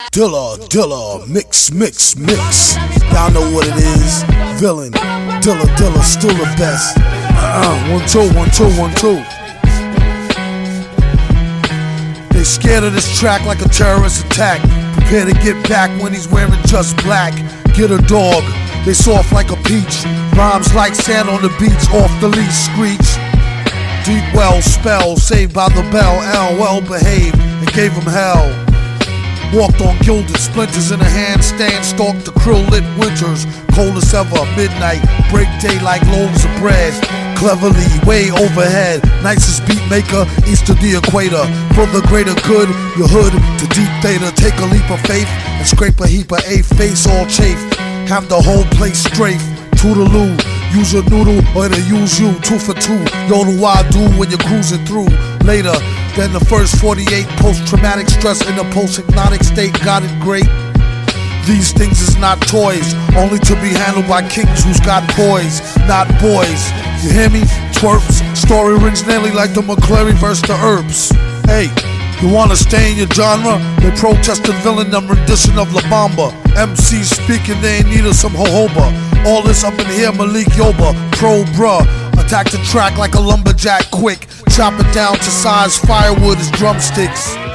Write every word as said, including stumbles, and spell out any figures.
Dilla, Dilla, mix, mix, mix. Y'all know what it is. Villain, Dilla, Dilla, still the best. Uh-uh, one, two, one, two, one, two. They scared of this track like a terrorist attack. Prepare to get back when he's wearing just black. Get a dog, they soft like a peach. Rhymes like sand on the beach, off the leash, screech. Deep well spell, saved by the bell. L, well behaved, and gave him hell. Walked on gilded splinters in a handstand, stalked the krill lit winters. Coldest ever, midnight, break day like loaves of bread. Cleverly, way overhead, nicest beat maker, east of the equator. For the greater good, your hood to deep theta. Take a leap of faith and scrape a heap of A, face all chafe. Have the whole place strafe, toodaloo. Use your noodle or it'll use you, two for two. You know what I do when you're cruising through. Later than the first forty-eight, post-traumatic stress in a post-hypnotic state, got it great. These things is not toys, only to be handled by kings who's got poise, not boys. You hear me? Twerps, story rings nearly like the McClary versus the Earps. Hey, you wanna stay in your genre? They protested villain and rendition of La Bamba. M Cs speaking, they in need of some jojoba. All this up in here, Malik Yoba, pro bruh. Attack the track like a lumberjack quick. Chop it down to size firewood as drumsticks.